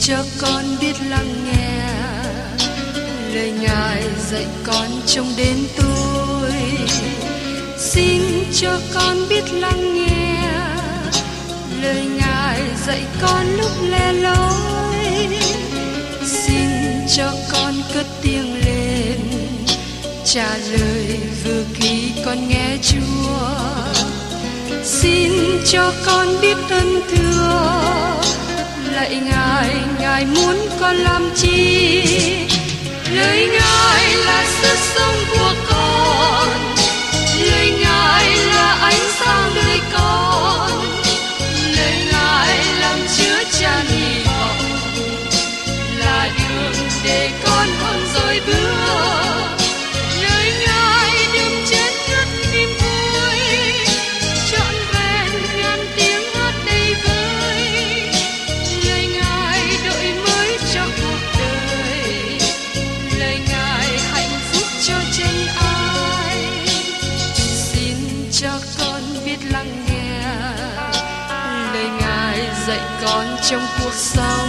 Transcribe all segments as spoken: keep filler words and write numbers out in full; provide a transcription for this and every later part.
cho con biết lắng nghe lời Ngài dạy con trong đêm tối. Xin cho con biết lắng nghe lời Ngài dạy con lúc lẻ loi. Xin cho con cất tiếng lên trả lời vừa khi con nghe Chúa. Xin cho con biết ơn thưa lạy Ngài, Ngài muốn con làm chi? Lời Ngài là sức sống của con, lời Ngài là ánh sáng đời con, lời Ngài làm chứa chan hy vọng, là đường để con không dối bước. Lời Ngài đừng chết ngất niềm vui, trọn vẹn ngàn tiếng hát đầy vơi. Lời Ngài đổi mới cho cuộc đời, lời Ngài hạnh phúc cho chân ai. Xin cho con biết lắng nghe lời Ngài dạy con trong cuộc sống.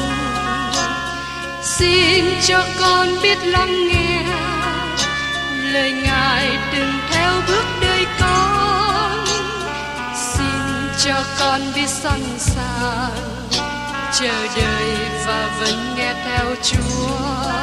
Xin cho con biết lắng nghe lời Ngài đừng theo bước đời con. Xin cho con biết sẵn sàng chờ đợi và vẫn nghe theo Chúa.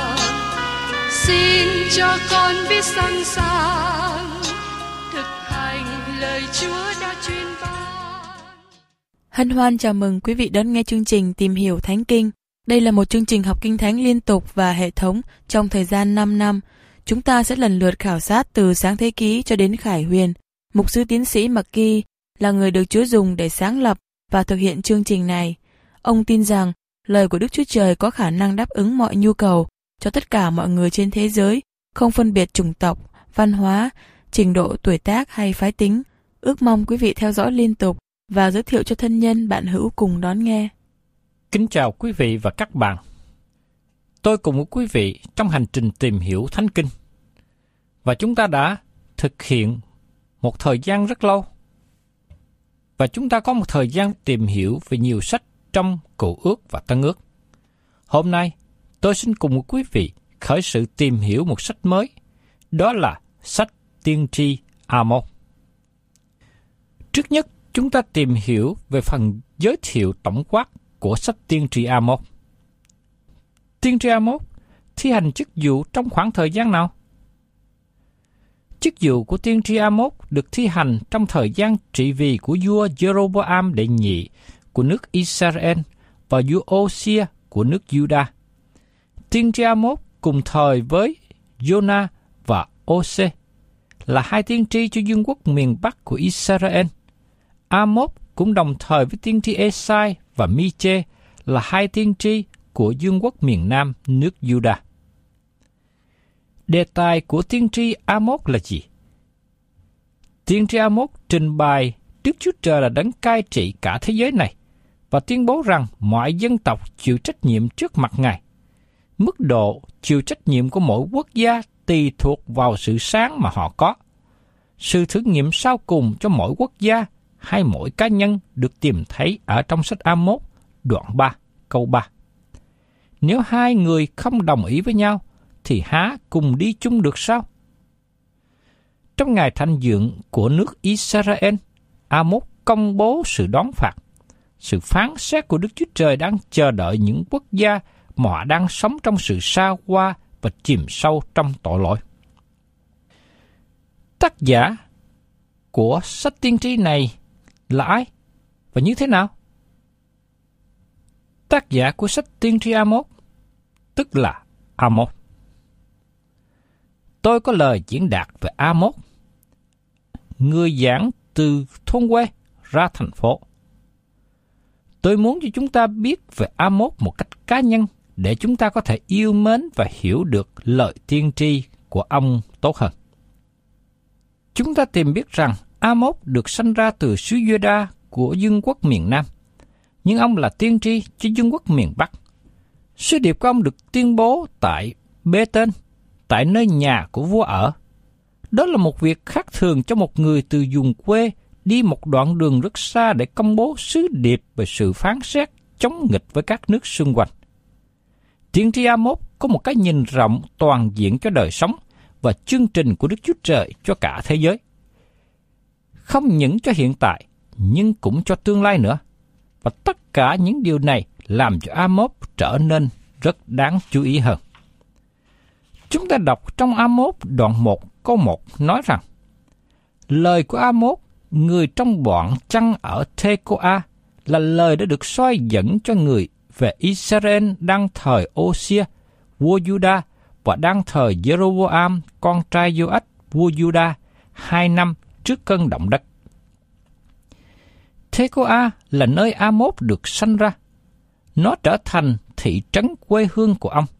Xin cho con biết sẵn sàng thực hành lời Chúa đã truyền ban. Hân hoan chào mừng quý vị đón nghe chương trình Tìm hiểu Thánh Kinh. Đây là một chương trình học Kinh Thánh liên tục và hệ thống trong thời gian năm năm. Chúng ta sẽ lần lượt khảo sát từ Sáng Thế Ký cho đến Khải Huyền. Mục sư tiến sĩ McGee là người được Chúa dùng để sáng lập và thực hiện chương trình này. Ông tin rằng lời của Đức Chúa Trời có khả năng đáp ứng mọi nhu cầu cho tất cả mọi người trên thế giới, không phân biệt chủng tộc, văn hóa, trình độ tuổi tác hay phái tính. Ước mong quý vị theo dõi liên tục và giới thiệu cho thân nhân bạn hữu cùng đón nghe. Kính chào quý vị và các bạn. Tôi cùng với quý vị trong hành trình tìm hiểu Thánh Kinh. Và chúng ta đã thực hiện một thời gian rất lâu. Và chúng ta có một thời gian tìm hiểu về nhiều sách trong Cựu Ước và Tân Ước. Hôm nay, tôi xin cùng với quý vị khởi sự tìm hiểu một sách mới. Đó là sách Tiên tri Amos. Trước nhất, chúng ta tìm hiểu về phần giới thiệu tổng quát của sách Tiên tri Amos. Tiên tri Amos thi hành chức vụ trong khoảng thời gian nào? Chức vụ của tiên tri Amos được thi hành trong thời gian trị vì của vua Jeroboam đệ nhị của nước Israel và vua Ô-xia của nước Juda. Tiên tri Amos cùng thời với Jonah và Ô-sê là hai tiên tri cho vương quốc miền Bắc của Israel. Amos cũng đồng thời với tiên tri Ê-sai và Mi-chê là hai tiên tri của vương quốc miền Nam nước Juda. Đề tài của tiên tri Amos là gì? Tiên tri Amos trình bày Đức Chúa Trời là đấng cai trị cả thế giới này và tuyên bố rằng mọi dân tộc chịu trách nhiệm trước mặt Ngài. Mức độ chịu trách nhiệm của mỗi quốc gia tùy thuộc vào sự sáng mà họ có. Sự thử nghiệm sau cùng cho mỗi quốc gia hay mỗi cá nhân được tìm thấy ở trong sách Amos đoạn ba câu ba. Nếu hai người không đồng ý với nhau, thì há cùng đi chung được sao? Trong ngày thạnh vượng của nước Israel, Amos công bố sự đón phạt. Sự phán xét của Đức Chúa Trời đang chờ đợi những quốc gia mà họ đang sống trong sự sa hoa và chìm sâu trong tội lỗi. Tác giả của sách tiên tri này là ai và như thế nào? Tác giả của sách tiên tri Amos tức là Amos. Tôi có lời diễn đạt về Amos, người giảng từ thôn quê ra thành phố. Tôi muốn cho chúng ta biết về Amos một cách cá nhân để chúng ta có thể yêu mến và hiểu được lời tiên tri của ông tốt hơn. Chúng ta tìm biết rằng Amos được sanh ra từ xứ Juda của vương quốc miền Nam, nhưng ông là tiên tri cho vương quốc miền Bắc. Sứ điệp của ông được tuyên bố tại Bê-tên, tại nơi nhà của vua ở. Đó là một việc khác thường cho một người từ vùng quê đi một đoạn đường rất xa để công bố sứ điệp về sự phán xét chống nghịch với các nước xung quanh. Tiên tri Amos có một cái nhìn rộng toàn diện cho đời sống và chương trình của Đức Chúa Trời cho cả thế giới. Không những cho hiện tại, nhưng cũng cho tương lai nữa. Và tất cả những điều này làm cho Amos trở nên rất đáng chú ý hơn. Chúng ta đọc trong Amos đoạn một câu một nói rằng: lời của Amos, người trong bọn chăn ở Thê-cô-a, là lời đã được soi dẫn cho người về Israel đang thời Ô-xia, vua Giu-đa, và đang thời Giê-rô-bô-am, con trai Giô-ách, vua Giu-đa, hai năm trước cơn động đất. Thê-cô-a là nơi Amos được sanh ra. Nó trở thành thị trấn quê hương của ông.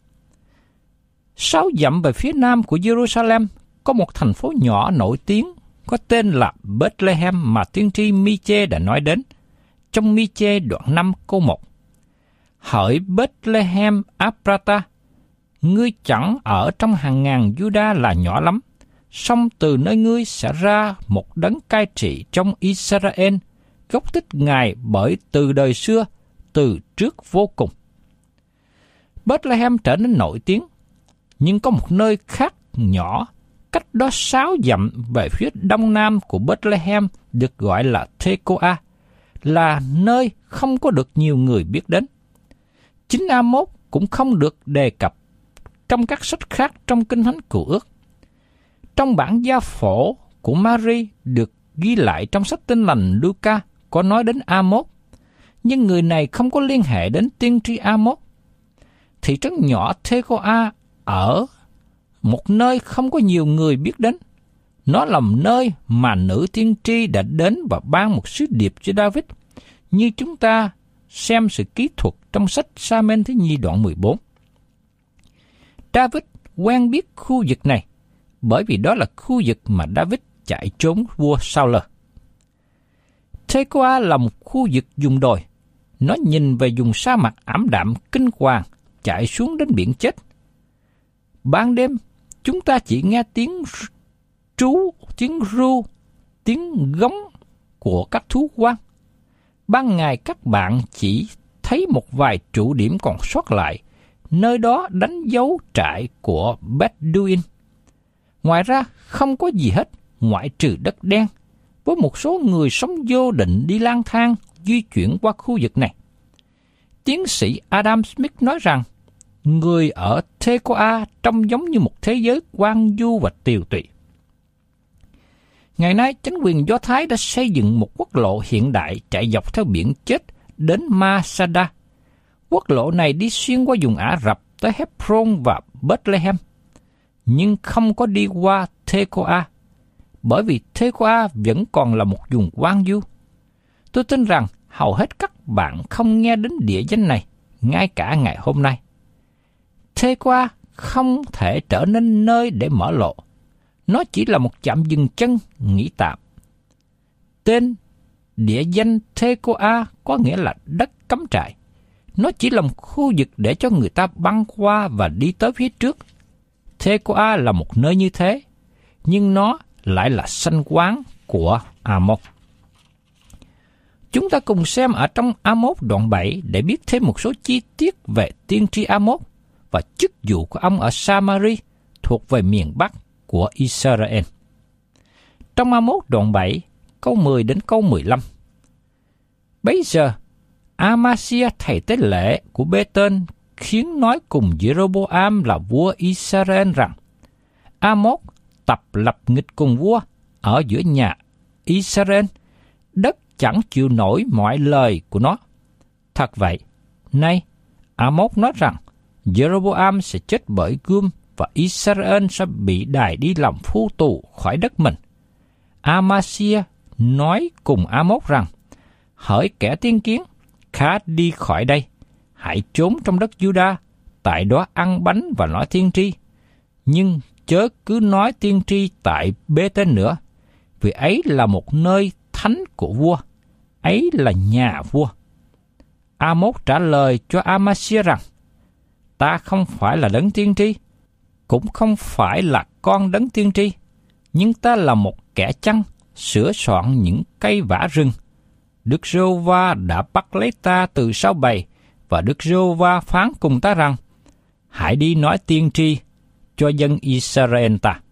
Sáu dặm về phía nam của Jerusalem có một thành phố nhỏ nổi tiếng có tên là Bethlehem mà tiên tri Mi-chê đã nói đến trong Mi-chê đoạn năm câu một. Hỡi Bethlehem Ephrata, ngươi chẳng ở trong hàng ngàn Giu-đa là nhỏ lắm, song từ nơi ngươi sẽ ra một đấng cai trị trong Israel, gốc tích Ngài bởi từ đời xưa, từ trước vô cùng. Bethlehem trở nên nổi tiếng, nhưng có một nơi khác nhỏ, cách đó sáu dặm về phía đông nam của Bethlehem được gọi là Thê-cô-a, là nơi không có được nhiều người biết đến. Chính Amos cũng không được đề cập trong các sách khác trong Kinh Thánh Cựu Ước. Trong bản gia phổ của Mary được ghi lại trong sách Tin lành Luca có nói đến Amos, nhưng người này không có liên hệ đến tiên tri Amos. Thị trấn nhỏ Thê-cô-a ở một nơi không có nhiều người biết đến. Nó là nơi mà nữ tiên tri đã đến và ban một sứ điệp cho David, như chúng ta xem sự kỹ thuật trong sách Sa-men thứ nhì đoạn mười bốn. David quen biết khu vực này, bởi vì đó là khu vực mà David chạy trốn vua Saul. Thê-cô-a là một khu vực vùng đồi. Nó nhìn về vùng sa mạc ảm đạm kinh hoàng chạy xuống đến biển chết. Ban đêm, chúng ta chỉ nghe tiếng trú, tiếng ru, tiếng gống của các thú hoang. Ban ngày các bạn chỉ thấy một vài trụ điểm còn sót lại, nơi đó đánh dấu trại của Bedouin. Ngoài ra, không có gì hết ngoại trừ đất đen, với một số người sống vô định đi lang thang, di chuyển qua khu vực này. Tiến sĩ Adam Smith nói rằng, người ở Thê-cô-a trông giống như một thế giới hoang vu và tiều tụy. Ngày nay, chính quyền Do Thái đã xây dựng một quốc lộ hiện đại chạy dọc theo biển chết đến Masada. Quốc lộ này đi xuyên qua vùng Ả Rập tới Hebron và Bethlehem, nhưng không có đi qua Thê-cô-a, bởi vì Thê-cô-a vẫn còn là một vùng hoang vu. Tôi tin rằng hầu hết các bạn không nghe đến địa danh này, ngay cả ngày hôm nay. Thê-cô-a không thể trở nên nơi để mở lộ. Nó chỉ là một trạm dừng chân, nghỉ tạm. Tên địa danh Thê-cô-a có nghĩa là đất cắm trại. Nó chỉ là một khu vực để cho người ta băng qua và đi tới phía trước. Thê-cô-a là một nơi như thế, nhưng nó lại là sanh quán của Amos. Chúng ta cùng xem ở trong Amos đoạn bảy để biết thêm một số chi tiết về tiên tri Amos và chức vụ của ông ở Samari thuộc về miền Bắc của Israel. Trong Amos đoạn bảy, câu mười đến câu mười lăm. Bấy giờ, Amasia thầy tế lễ của Bê-tên khiến nói cùng Giê-rô-bô-am là vua Israel rằng, Amos tập lập nghịch cùng vua ở giữa nhà Israel, đất chẳng chịu nổi mọi lời của nó. Thật vậy, nay Amos nói rằng Giê-rô-bô-am sẽ chết bởi gươm và Israel sẽ bị đày đi làm phu tù khỏi đất mình. Amasia nói cùng Amos rằng, hỡi kẻ tiên kiến, khá đi khỏi đây, hãy trốn trong đất Giu-đa, tại đó ăn bánh và nói tiên tri, nhưng chớ cứ nói tiên tri tại Bê-tên nữa, vì ấy là một nơi thánh của vua, ấy là nhà vua. Amos trả lời cho Amasia rằng, ta không phải là đấng tiên tri, cũng không phải là con đấng tiên tri, nhưng ta là một kẻ chăn, sửa soạn những cây vả rừng. Đức Giê-hô-va đã bắt lấy ta từ sau bầy, và Đức Giê-hô-va phán cùng ta rằng, hãy đi nói tiên tri cho dân Israel ta.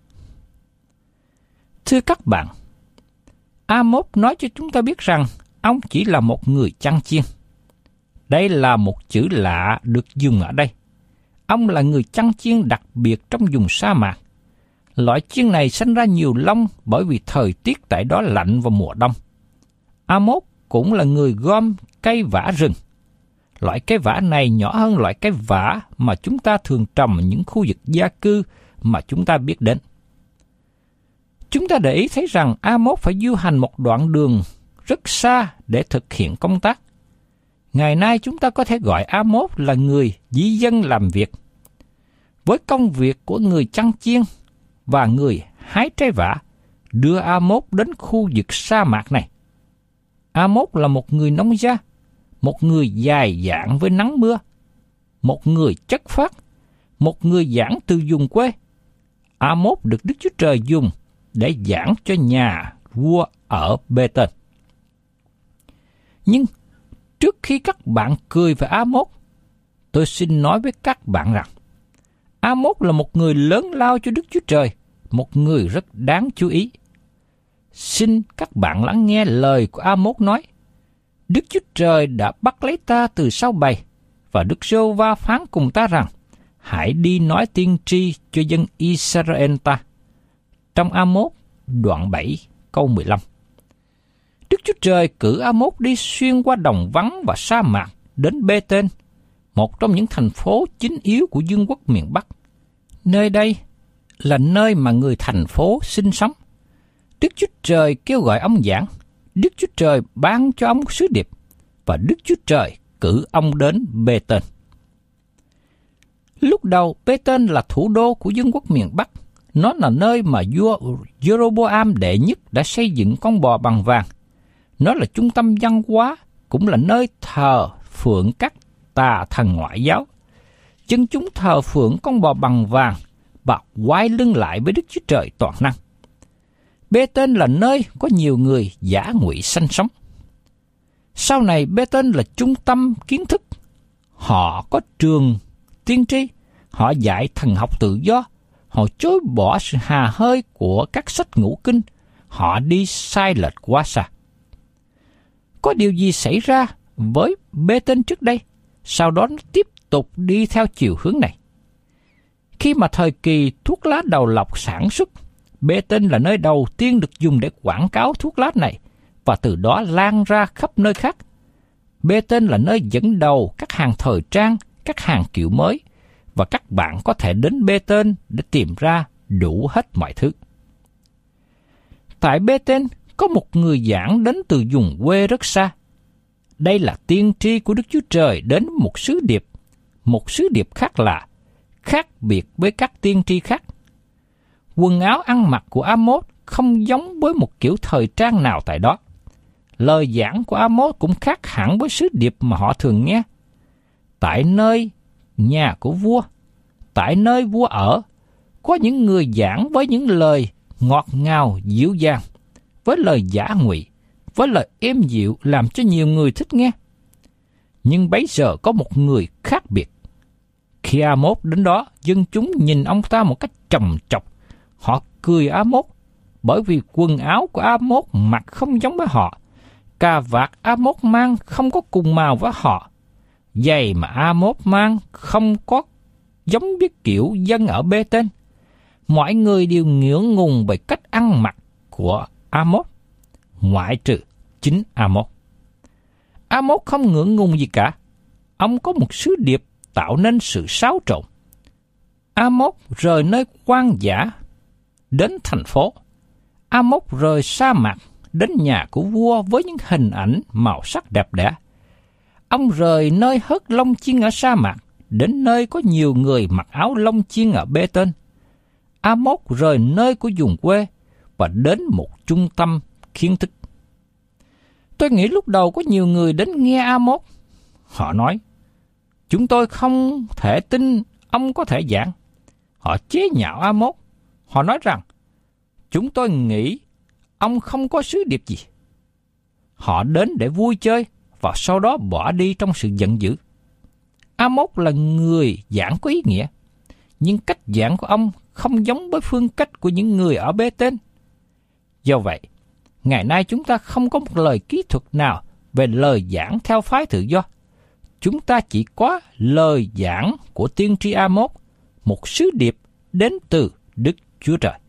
Thưa các bạn, Amos nói cho chúng ta biết rằng ông chỉ là một người chăn chiên. Đây là một chữ lạ được dùng ở đây. Ông là người chăn chiên đặc biệt trong vùng sa mạc. Loại chiên này sinh ra nhiều lông bởi vì thời tiết tại đó lạnh vào mùa đông. Amos cũng là người gom cây vả rừng. Loại cây vả này nhỏ hơn loại cây vả mà chúng ta thường trồng ở những khu vực gia cư mà chúng ta biết đến. Chúng ta để ý thấy rằng Amos phải du hành một đoạn đường rất xa để thực hiện công tác. Ngày nay chúng ta có thể gọi Amos là người dĩ dân làm việc. Với công việc của người chăn chiên và người hái trái vả, đưa Amos đến khu vực sa mạc này. Amos là một người nông gia, một người dài dạn với nắng mưa, một người chất phác, một người giảng từ vùng quê. Amos được Đức Chúa Trời dùng để giảng cho nhà vua ở Bê-tên. Nhưng trước khi các bạn cười về Amos, tôi xin nói với các bạn rằng Amos là một người lớn lao cho Đức Chúa Trời, một người rất đáng chú ý. Xin các bạn lắng nghe lời của Amos nói: Đức Chúa Trời đã bắt lấy ta từ sau bầy, và Đức Giê-hô-va phán cùng ta rằng: hãy đi nói tiên tri cho dân Israel ta. Trong Amos đoạn bảy câu mười lăm. Đức Chúa Trời cử Amos đi xuyên qua đồng vắng và sa mạc đến Bê-tên, một trong những thành phố chính yếu của vương quốc miền Bắc. Nơi đây là nơi mà người thành phố sinh sống. Đức Chúa Trời kêu gọi ông giảng, Đức Chúa Trời ban cho ông sứ điệp, và Đức Chúa Trời cử ông đến Bê-tên. Lúc đầu, Bê-tên là thủ đô của vương quốc miền Bắc. Nó là nơi mà vua Jeroboam đệ nhất đã xây dựng con bò bằng vàng. Nó là trung tâm văn hóa, cũng là nơi thờ phượng các tà thần ngoại giáo. Dân chúng thờ phượng con bò bằng vàng và quay lưng lại với Đức Chúa Trời toàn năng. Bê-tên là nơi có nhiều người giả ngụy sanh sống. Sau này, Bê-tên là trung tâm kiến thức. Họ có trường tiên tri, họ dạy thần học tự do, họ chối bỏ sự hà hơi của các sách ngũ kinh, họ đi sai lệch quá xa. Có điều gì xảy ra với Bê-tên trước đây, sau đó nó tiếp tục đi theo chiều hướng này? Khi mà thời kỳ thuốc lá đầu lọc sản xuất, Bê-tên là nơi đầu tiên được dùng để quảng cáo thuốc lá này, và từ đó lan ra khắp nơi khác. Bê-tên là nơi dẫn đầu các hàng thời trang, các hàng kiểu mới, và các bạn có thể đến Bê-tên để tìm ra đủ hết mọi thứ. Tại Bê-tên có một người giảng đến từ vùng quê rất xa. Đây là tiên tri của Đức Chúa Trời đến một sứ điệp. Một sứ điệp khác là khác biệt với các tiên tri khác. Quần áo ăn mặc của Amos không giống với một kiểu thời trang nào tại đó. Lời giảng của Amos cũng khác hẳn với sứ điệp mà họ thường nghe. Tại nơi nhà của vua, tại nơi vua ở, có những người giảng với những lời ngọt ngào dịu dàng, với lời giả ngụy, với lời êm dịu làm cho nhiều người thích nghe. Nhưng bấy giờ có một người khác biệt. Khi Amos đến đó, dân chúng nhìn ông ta một cách trầm trọc. Họ cười Amos, bởi vì quần áo của Amos mặc không giống với họ. Cà vạt Amos mang không có cùng màu với họ. Giày mà Amos mang không có giống với kiểu dân ở Bê-tên. Mọi người đều ngưỡng ngùng về cách ăn mặc của Amos, ngoại trừ chính Amos. Amos không ngưỡng ngùng gì cả. Ông có một sứ điệp tạo nên sự xáo trộn. Amos rời nơi hoang dã đến thành phố. Amos rời sa mạc đến nhà của vua với những hình ảnh màu sắc đẹp đẽ. Ông rời nơi hớt lông chiên ở sa mạc đến nơi có nhiều người mặc áo lông chiên ở Bê-tên. Amos rời nơi của vùng quê và đến một trung tâm kiến thức. Tôi nghĩ lúc đầu có nhiều người đến nghe Amos. Họ nói, chúng tôi không thể tin ông có thể giảng. Họ chế nhạo Amos. Họ nói rằng, chúng tôi nghĩ ông không có sứ điệp gì. Họ đến để vui chơi và sau đó bỏ đi trong sự giận dữ. Amos là người giảng có ý nghĩa, nhưng cách giảng của ông không giống với phương cách của những người ở Bê-tên. Do vậy, ngày nay chúng ta không có một lời kỹ thuật nào về lời giảng theo phái tự do. Chúng ta chỉ có lời giảng của tiên tri Amos, một sứ điệp đến từ Đức Chúa Trời.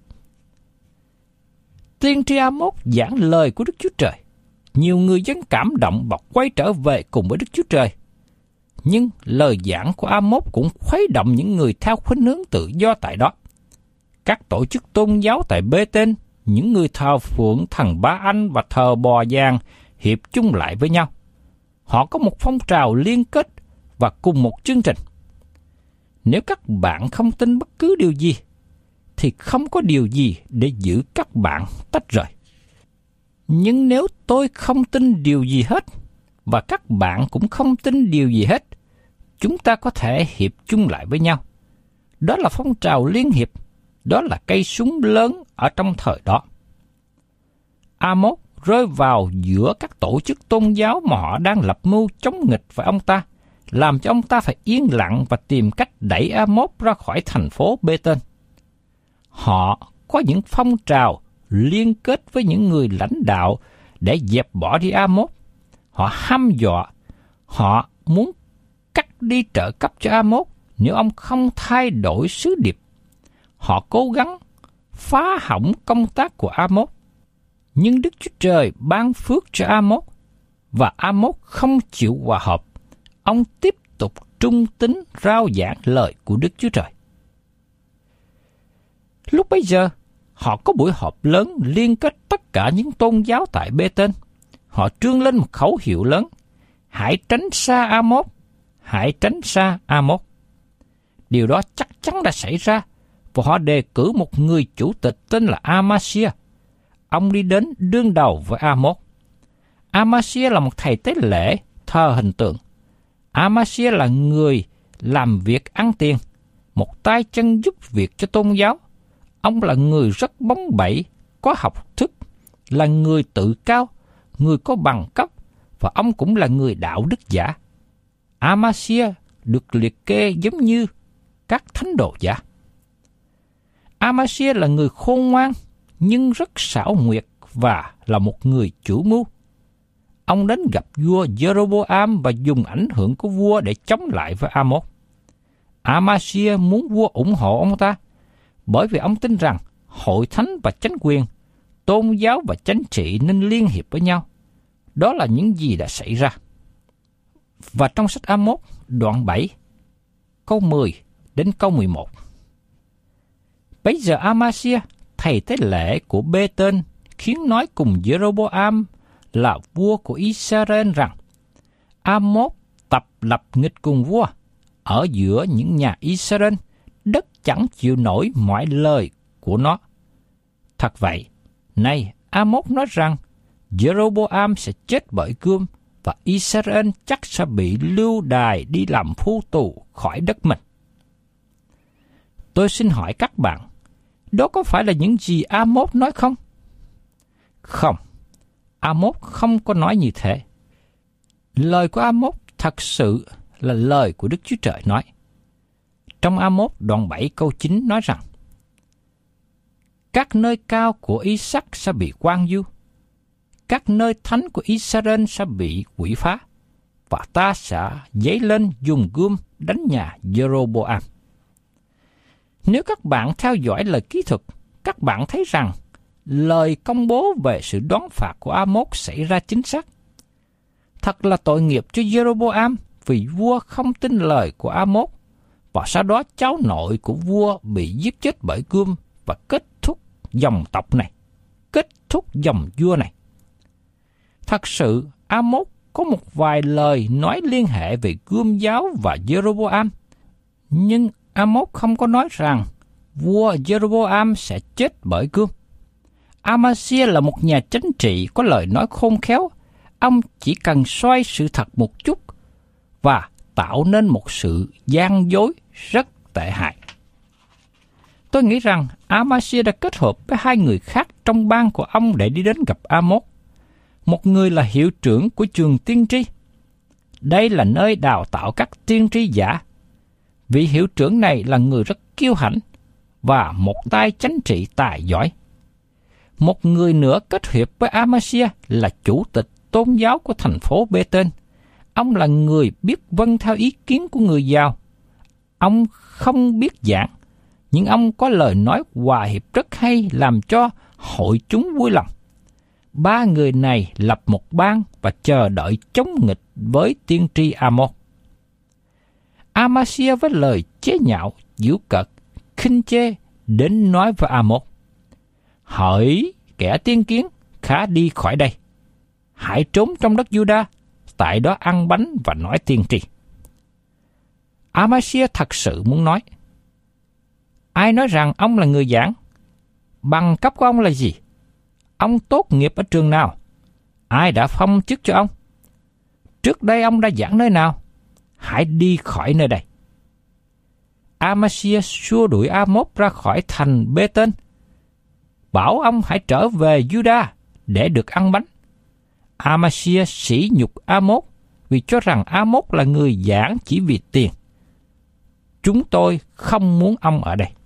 Tiên tri Amos giảng lời của Đức Chúa Trời. Nhiều người dân cảm động và quay trở về cùng với Đức Chúa Trời. Nhưng lời giảng của Amos cũng khuấy động những người theo khuynh hướng tự do tại đó. Các tổ chức tôn giáo tại Bê-tên, những người thờ phượng thần Ba Anh và thờ bò vàng hiệp chung lại với nhau. Họ có một phong trào liên kết và cùng một chương trình. Nếu các bạn không tin bất cứ điều gì, thì không có điều gì để giữ các bạn tách rời. Nhưng nếu tôi không tin điều gì hết, và các bạn cũng không tin điều gì hết, chúng ta có thể hiệp chung lại với nhau. Đó là phong trào liên hiệp, đó là cây súng lớn ở trong thời đó. Amos rơi vào giữa các tổ chức tôn giáo mà họ đang lập mưu chống nghịch với ông ta, làm cho ông ta phải yên lặng và tìm cách đẩy Amos ra khỏi thành phố Bê-tên. Họ có những phong trào liên kết với những người lãnh đạo để dẹp bỏ đi Amos. Họ hăm dọa, họ muốn cắt đi trợ cấp cho Amos nếu ông không thay đổi sứ điệp. Họ cố gắng phá hỏng công tác của Amos. Nhưng Đức Chúa Trời ban phước cho Amos, và Amos không chịu hòa hợp. Ông tiếp tục trung tín rao giảng lời của Đức Chúa Trời. Lúc bấy giờ, họ có buổi họp lớn liên kết tất cả những tôn giáo tại Bê-tên. Họ trương lên một khẩu hiệu lớn: hãy tránh xa Amos, hãy tránh xa Amos. Điều đó chắc chắn đã xảy ra, và họ đề cử một người chủ tịch tên là Amasia. Ông đi đến đương đầu với Amos. Amasia là một thầy tế lễ thờ hình tượng. Amasia là người làm việc ăn tiền, một tay chân giúp việc cho tôn giáo. Ông là người rất bóng bẩy, có học thức, là người tự cao, người có bằng cấp, và ông cũng là người đạo đức giả. Amasia được liệt kê giống như các thánh đồ giả. Amasia là người khôn ngoan, nhưng rất xảo quyệt và là một người chủ mưu. Ông đến gặp vua Jeroboam và dùng ảnh hưởng của vua để chống lại với Amos. Amasia muốn vua ủng hộ ông ta, bởi vì ông tin rằng hội thánh và chánh quyền, tôn giáo và chánh trị nên liên hiệp với nhau. Đó là những gì đã xảy ra. Và trong sách Amos đoạn bảy, câu mười đến câu mười một. Bấy giờ Amasia, thầy tế lễ của Bê-tên, khiến nói cùng Jeroboam là vua của Israel rằng: Amos tập lập nghịch cùng vua. Ở giữa những nhà Israel, đất chẳng chịu nổi mọi lời của nó. Thật vậy, nay Amos nói rằng Jeroboam sẽ chết bởi gươm, và Israel chắc sẽ bị lưu đày đi làm phu tù khỏi đất mình. Tôi xin hỏi các bạn, đó có phải là những gì Amos nói không? Không, Amos không có nói như thế. Lời của Amos thật sự là lời của Đức Chúa Trời nói. Trong Amos đoạn bảy câu chín nói rằng: các nơi cao của Isaac sẽ bị quang du, các nơi thánh của Israel sẽ bị quỷ phá, và ta sẽ dấy lên dùng gươm đánh nhà Jeroboam. Nếu các bạn theo dõi lời kỹ thuật, các bạn thấy rằng lời công bố về sự đoán phạt của Amos xảy ra chính xác. Thật là tội nghiệp cho Jeroboam vì vua không tin lời của Amos, và sau đó cháu nội của vua bị giết chết bởi gươm và kết thúc dòng tộc này, kết thúc dòng vua này. Thật sự, Amos có một vài lời nói liên hệ về gươm giáo và Jeroboam, nhưng Amos không có nói rằng vua Jeroboam sẽ chết bởi gươm. Amasia là một nhà chính trị có lời nói khôn khéo. Ông chỉ cần xoay sự thật một chút và tạo nên một sự gian dối rất tệ hại. Tôi nghĩ rằng Amasia đã kết hợp với hai người khác trong ban của ông để đi đến gặp Amos. Một người là hiệu trưởng của trường tiên tri. đây là nơi đào tạo các tiên tri giả. Vị hiệu trưởng này là người rất kiêu hãnh và một tay chánh trị tài giỏi. Một người nữa kết hiệp với Amasia là chủ tịch tôn giáo của thành phố Bê-tên. Ông là người biết vâng theo ý kiến của người giàu. Ông không biết giảng, nhưng ông có lời nói hòa hiệp rất hay làm cho hội chúng vui lòng. Ba người này lập một bang và chờ đợi chống nghịch với tiên tri Amos. Amasia với lời chế nhạo, giễu cợt, khinh chê đến nói với Amos: hỡi kẻ tiên kiến, khá đi khỏi đây. Hãy trốn trong đất Juda, tại đó ăn bánh và nói tiên tri. Amasia thật sự muốn nói: ai nói rằng ông là người giảng? Bằng cấp của ông là gì? Ông tốt nghiệp ở trường nào? Ai đã phong chức cho ông? Trước đây ông đã giảng nơi nào? Hãy đi khỏi nơi đây. Amasia xua đuổi Amos ra khỏi thành Bê-tên, bảo ông hãy trở về Juda để được ăn bánh. Amasia sỉ nhục Amos vì cho rằng Amos là người giảng chỉ vì tiền. Chúng tôi không muốn ông ở đây.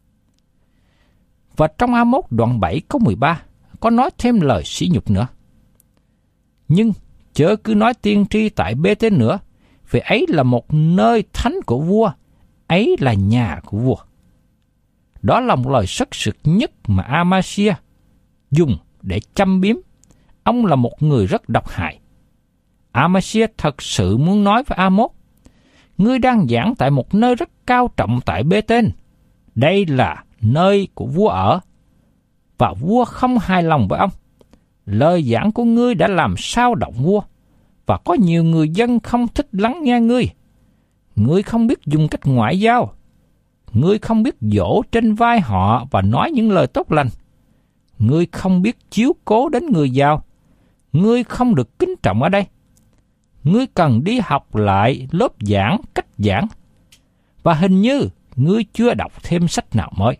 Và trong Amos đoạn bảy câu mười ba có nói thêm lời sỉ nhục nữa. Nhưng chớ cứ nói tiên tri tại Bê-tên nữa, vì ấy là một nơi thánh của vua, ấy là nhà của vua. Đó là một lời sất sực nhất mà Amasia dùng để châm biếm. Ông là một người rất độc hại. Amasia thật sự muốn nói với Amos: ngươi đang giảng tại một nơi rất cao trọng tại Bê-tên. Đây là nơi của vua ở, và vua không hài lòng với ông. Lời giảng của ngươi đã làm sao động vua, và có nhiều người dân không thích lắng nghe ngươi. Ngươi không biết dùng cách ngoại giao. Ngươi không biết dỗ trên vai họ và nói những lời tốt lành. Ngươi không biết chiếu cố đến người giàu. Ngươi không được kính trọng ở đây. Ngươi cần đi học lại lớp giảng, cách giảng. Và hình như ngươi chưa đọc thêm sách nào mới.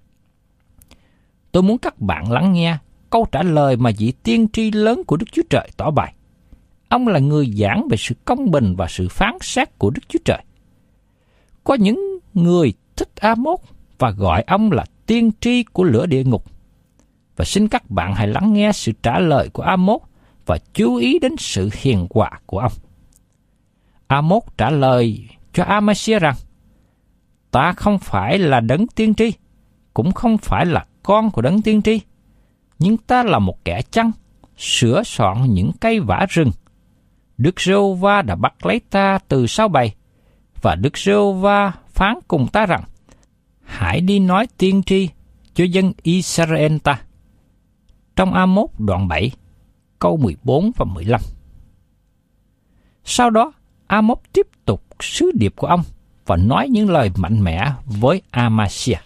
Tôi muốn các bạn lắng nghe câu trả lời mà vị tiên tri lớn của Đức Chúa Trời tỏ bày. Ông là người giảng về sự công bình và sự phán xét của Đức Chúa Trời. Có những người thích Amos và gọi ông là tiên tri của lửa địa ngục. Và xin các bạn hãy lắng nghe sự trả lời của Amos và chú ý đến sự hiền hòa của ông. Amos trả lời cho Amasia rằng: ta không phải là đấng tiên tri, cũng không phải là con của đấng tiên tri, nhưng ta là một kẻ chăn, sửa soạn những cây vả rừng. Đức Giê-hô-va đã bắt lấy ta từ sau bầy, và Đức Giê-hô-va phán cùng ta rằng: hãy đi nói tiên tri cho dân Israel ta. Trong Amos đoạn bảy, câu mười bốn và mười lăm. Sau đó, Amos tiếp tục sứ điệp của ông và nói những lời mạnh mẽ với Amasia.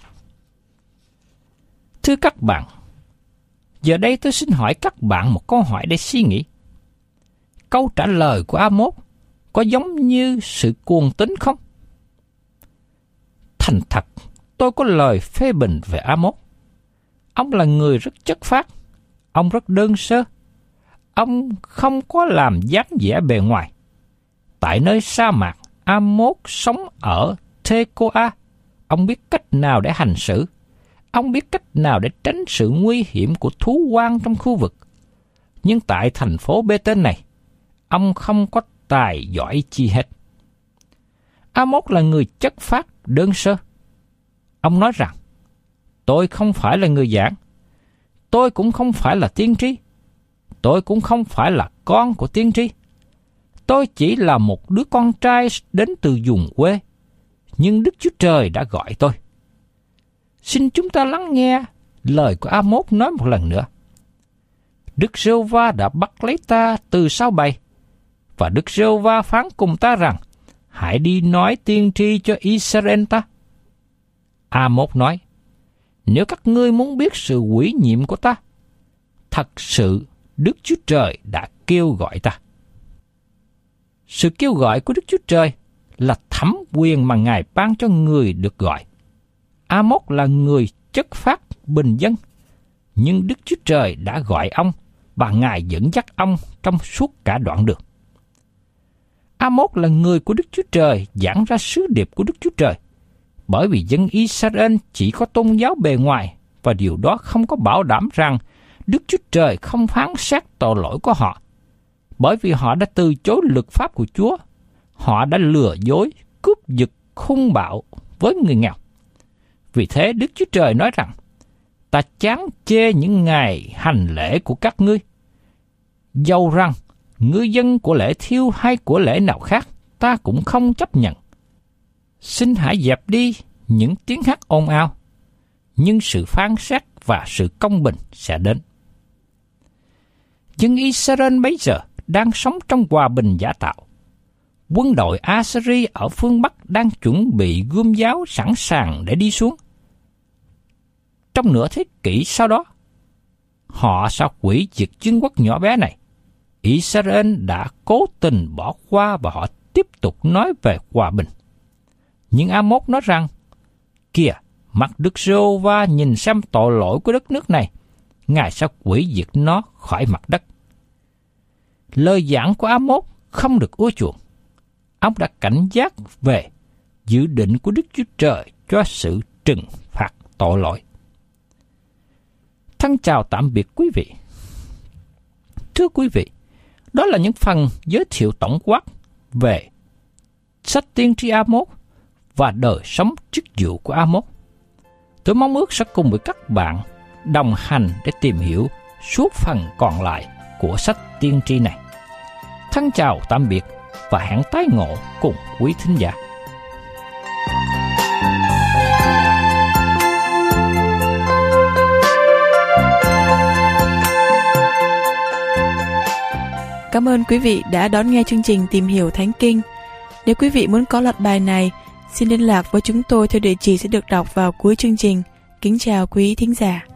Thưa các bạn, giờ đây tôi xin hỏi các bạn một câu hỏi để suy nghĩ. Câu trả lời của Amos có giống như sự cuồng tín không? Thành thật, tôi có lời phê bình về Amos. Ông là người rất chất phác, ông rất đơn sơ, ông không có làm dáng vẻ bề ngoài. Tại nơi sa mạc, Amos sống ở Thê-cô-a. Ông biết cách nào để hành xử. Ông biết cách nào để tránh sự nguy hiểm của thú hoang trong khu vực. Nhưng tại thành phố Bê-tên này, ông không có tài giỏi chi hết. Amos là người chất phác, đơn sơ. Ông nói rằng: tôi không phải là người giảng, tôi cũng không phải là tiên tri, tôi cũng không phải là con của tiên tri. Tôi chỉ là một đứa con trai đến từ vùng quê, nhưng Đức Chúa Trời đã gọi tôi. Xin chúng ta lắng nghe lời của Amos nói một lần nữa. Đức Giê-hô-va đã bắt lấy ta từ sau bầy, và Đức Giê-hô-va phán cùng ta rằng: hãy đi nói tiên tri cho Israel ta. Amos nói: nếu các ngươi muốn biết sự ủy nhiệm của ta, thật sự Đức Chúa Trời đã kêu gọi ta. Sự kêu gọi của Đức Chúa Trời là thẩm quyền mà Ngài ban cho người được gọi. Amos là người chất phác bình dân, nhưng Đức Chúa Trời đã gọi ông và Ngài dẫn dắt ông trong suốt cả đoạn đường. Amos là người của Đức Chúa Trời giảng ra sứ điệp của Đức Chúa Trời. Bởi vì dân Israel chỉ có tôn giáo bề ngoài và điều đó không có bảo đảm rằng Đức Chúa Trời không phán xét tội lỗi của họ. Bởi vì họ đã từ chối luật pháp của Chúa, họ đã lừa dối, cướp giật, hung bạo với người nghèo. Vì thế Đức Chúa Trời nói rằng, ta chán chê những ngày hành lễ của các ngươi. Dầu rằng ngư dân của lễ thiêu hay của lễ nào khác, ta cũng không chấp nhận. Xin hãy dẹp đi những tiếng hát ồn ào, nhưng sự phán xét và sự công bình sẽ đến. Dân Israel bấy giờ đang sống trong hòa bình giả tạo. Quân đội Assyria ở phương Bắc đang chuẩn bị gươm giáo sẵn sàng để đi xuống. Trong nửa thế kỷ sau đó, họ sẽ hủy diệt vương quốc nhỏ bé này. Israel đã cố tình bỏ qua và họ tiếp tục nói về hòa bình. Nhưng Amos nói rằng, kìa, mặt Đức Giê-hô-va nhìn xem tội lỗi của đất nước này, Ngài sẽ hủy diệt nó khỏi mặt đất. Lời giảng của Amos không được ưa chuộng. Ông đã cảnh giác về dự định của Đức Chúa Trời cho sự trừng phạt tội lỗi. Thân chào tạm biệt quý vị. Thưa quý vị, đó là những phần giới thiệu tổng quát về sách tiên tri Amos và đời sống chức vụ của Amos. Tôi mong ước sẽ cùng với các bạn đồng hành để tìm hiểu suốt phần còn lại của sách tiên tri này. Thân chào tạm biệt và hẹn tái ngộ cùng quý thính giả. Cảm ơn quý vị đã đón nghe chương trình Tìm Hiểu Thánh Kinh. Nếu quý vị muốn có loạt bài này, xin liên lạc với chúng tôi theo địa chỉ sẽ được đọc vào cuối chương trình. Kính chào quý thính giả.